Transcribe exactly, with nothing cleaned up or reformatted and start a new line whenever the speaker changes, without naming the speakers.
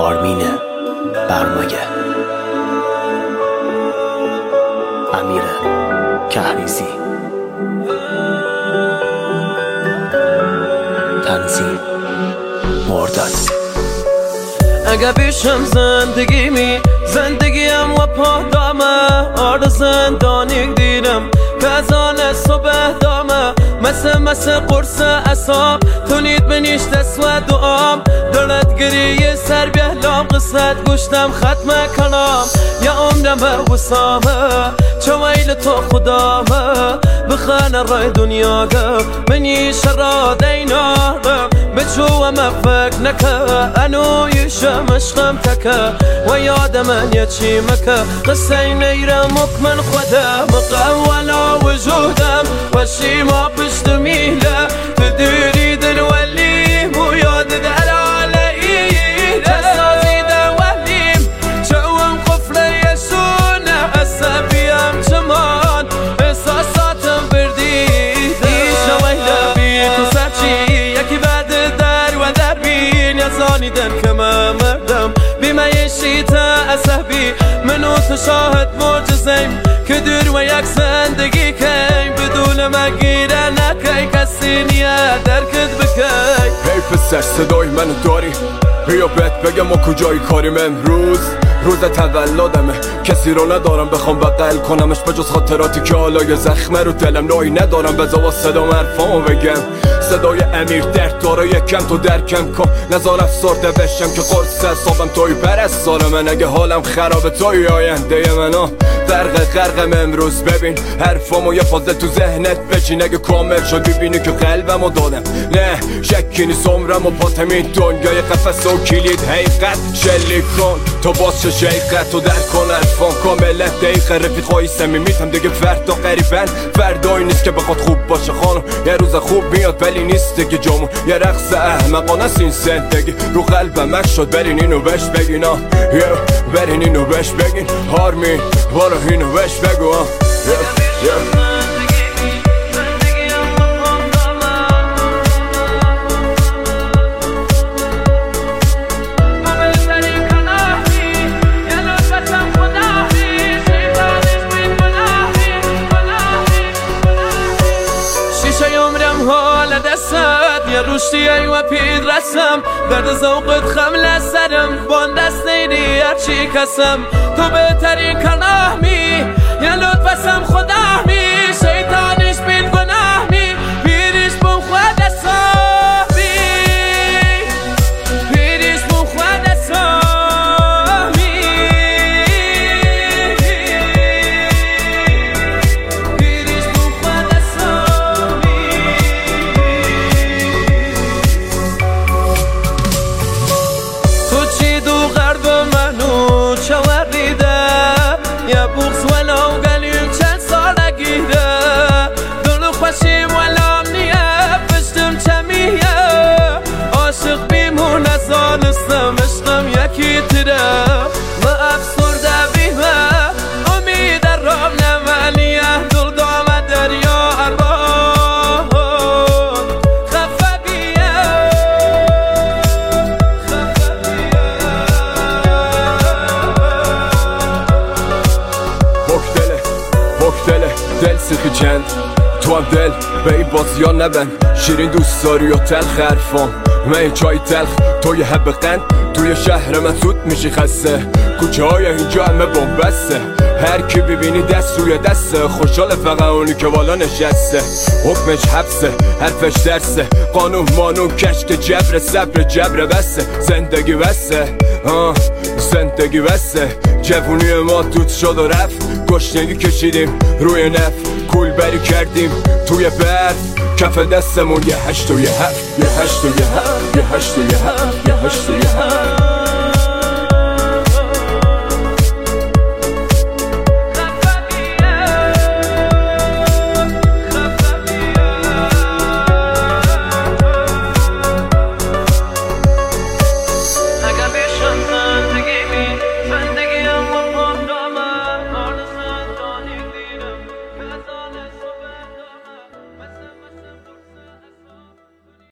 آرمین برمایه، امیر کهریزی، تنظیم مرداد.
اگه بیشم زندگیمی زندگیم و پادامه، آرد زندانی دیدم که از آن صبح دامه، مثل مثل قرص اصاب تونید بنیش دست و دعام، دلت گریه سر بیهلام قصت گوشتم ختم کلام، یا عمرم وسامه چه ویل تو خدامه، بخانه رای دنیا گه منی شراد ایناره، بچو و مفک نکه انو یشم عشقم تکه، و یاد من یه چی مکه قصه نیرم مکمن خودم مقولا وجودم و شیما پشت میله، تدیری دل ولیم و یاد دل علیم، تسازیده ولیم چوم قفل یسونه، عصبیم چمان احساساتم بردیده، ایشا ویله بی تو سرچی یکی بعد در و در بین یزانیدن که من مردم بی میشیت عصبی، منو تو شاهد معجزیم که دور و یک زندگی کیم، بدون مگیره نکی کسی نیه درکت بکی.
هی پسر صدای منو داری؟ بیا بهت بگم ما کجایی کاریم امروز، روز تولدمه، کسی رو ندارم بخوام بغل کنمش بجز خاطراتی که حالا یه زخمه رو دلم، نایی ندارم بذار با صدام حرفامو بگم، صدای امیر درد داره یکم تو درکم کن، نزار افسرده بشم که قرص حسابم توی پرستار من، اگه حالم خرابه توی آینده منو غرق غرقم امروز، ببین حرفامو یه فازه تو ذهنت بچین، اگه کامل شد ببینی که قلبمو دادم، نه شکی نیست عمرم و پاتم این دنیای قفس و کلید حقیقت شلیک کن، تو باز چه شیقت تو در کن حرفان کاملت دقیقه، رفیقای صمیمیتم دیگه فردا قریبن، فردایی نیست که بخواد خوب باشه خانم، یه روز خوب میاد ولی نیست دیگه جامون، یه رقص احمقانه است این زندگی، رو قلبم اش شد برین اینو بهش بگین، آه برین اینو بهش بگین، آرمین بارو اینو بهش بگو، آه
حال دستت یه روشتی ای و پید رسم، درد زوقت خمل سرم بان دست نیدی هرچی کسم، تو بهترین کلامی یه لطفسم خدا می، شیطانش بین گناه می، پیریش بون خود اصابی، پیریش بون خود اصابی، پیریش بون خود اصابی. تو چی دو غرب منو چوریده، یه بغض ولو قلیم چند ساله گیره، دلو خوشیم ولام نیه پشتم چمیه، عاشق بیمون از آنستم عشقم یکی تره، ما افسرده بیمه امید رام نمانیه، دل دامه دریا ارباب خفه بیه، خفه بیه.
بکدله بکدله دل سیخی چند تو هم دل به این بازی ها نبند، شیرین دوست داری و تلخ حرفام من چای تلخ، توی حب قند توی شهر من زود میشی خسته، کوچه های اینجا همه بومبسته، هر کی ببینی دست روی دسته، خوشحال فقط اونی که والا نشسته، حکمش حبسه حرفش درسه، قانون مانون کشک جبر صبر جبر بسته، زندگی بسته آه زندگی بسته، جوونی ما دود شد و رفت، گشنگی کشیدیم روی نف، کول بری کردیم توی برف، کف دستمون یه هشت و یه هفت، یه هشت و یه هفت، یه هشت و یه هفت، یه هشت و یه هفت.